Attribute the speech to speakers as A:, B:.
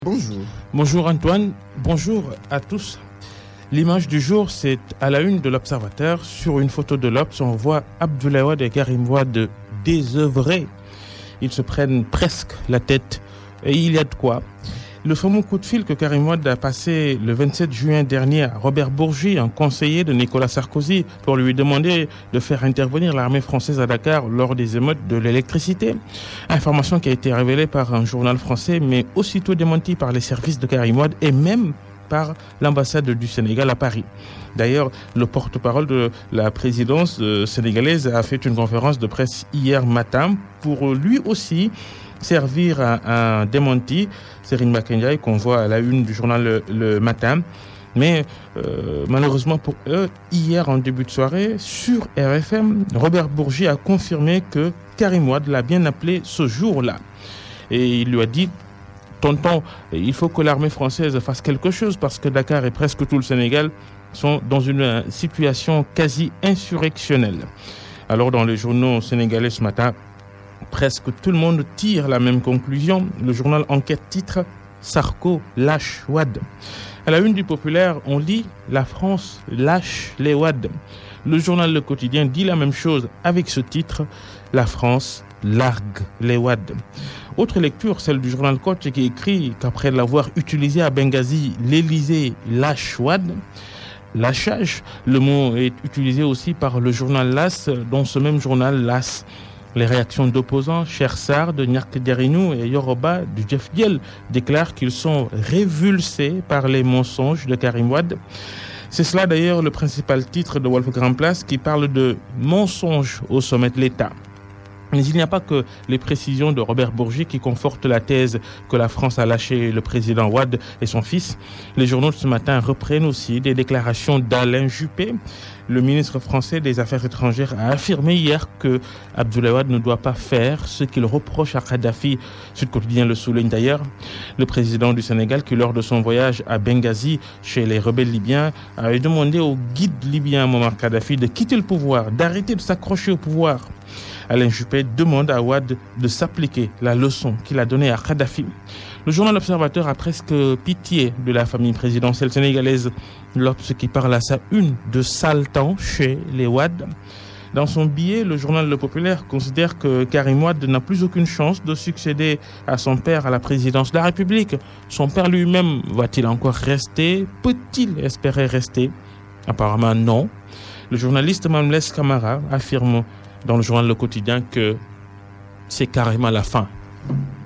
A: Bonjour.
B: Bonjour Antoine, bonjour à tous. L'image du jour, c'est à la une de l'Observateur. Sur une photo de l'Obs, on voit Abdoulaye Wade et Karim Wade désœuvrés. Ils se prennent presque la tête et il y a de quoi. Le fameux coup de fil que Karim Wade a passé le 27 juin dernier à Robert Bourgi, un conseiller de Nicolas Sarkozy, pour lui demander de faire intervenir l'armée française à Dakar lors des émeutes de l'électricité. Information qui a été révélée par un journal français, mais aussitôt démentie par les services de Karim Wade et même par l'ambassade du Sénégal à Paris. D'ailleurs, le porte-parole de la présidence sénégalaise a fait une conférence de presse hier matin pour lui aussi servir à un démenti. Serine Makendiaï, qu'on voit à la une du journal le matin. Mais malheureusement pour eux, hier en début de soirée, sur RFM, Robert Bourgi a confirmé que Karim Wade l'a bien appelé ce jour-là. Et il lui a dit: tonton, il faut que l'armée française fasse quelque chose parce que Dakar et presque tout le Sénégal sont dans une situation quasi insurrectionnelle. Alors dans les journaux sénégalais ce matin, presque tout le monde tire la même conclusion. Le journal Enquête titre « Sarko lâche Wade ». À la une du Populaire, on lit « La France lâche les Wade ». Le journal Le Quotidien dit la même chose avec ce titre « La France largue les Wade ». Autre lecture, celle du journal Coach, qui écrit qu'après l'avoir utilisé à Benghazi, l'Élysée lâche Wade. Lâchage, le mot est utilisé aussi par le journal LAS. Dans ce même journal LAS, les réactions d'opposants, Chersar de Nyark Derinou et Yoroba du Jeff Diel, déclarent qu'ils sont révulsés par les mensonges de Karim Wade. C'est cela d'ailleurs le principal titre de Wolf Grand Place qui parle de mensonges au sommet de l'État. Mais il n'y a pas que les précisions de Robert Bourgi qui confortent la thèse que la France a lâché le président Wade et son fils. Les journaux de ce matin reprennent aussi des déclarations d'Alain Juppé. Le ministre français des Affaires étrangères a affirmé hier que Abdoulaye Wade ne doit pas faire ce qu'il reproche à Kadhafi. Sud Quotidien le souligne d'ailleurs. Le président du Sénégal, qui lors de son voyage à Benghazi chez les rebelles libyens, avait demandé au guide libyen Muammar Kadhafi de quitter le pouvoir, d'arrêter de s'accrocher au pouvoir. Alain Juppé demande à Wade de s'appliquer la leçon qu'il a donnée à Kadhafi. Le journal L'Observateur a presque pitié de la famille présidentielle sénégalaise. L'Obs qui parle à sa une de sale temps chez les Wade. Dans son billet, le journal Le Populaire considère que Karim Wade n'a plus aucune chance de succéder à son père à la présidence de la République. Son père lui-même va-t-il encore rester? Peut-il espérer rester? Apparemment non. Le journaliste Mamles Camara affirme dans le journal Le Quotidien que c'est carrément la fin.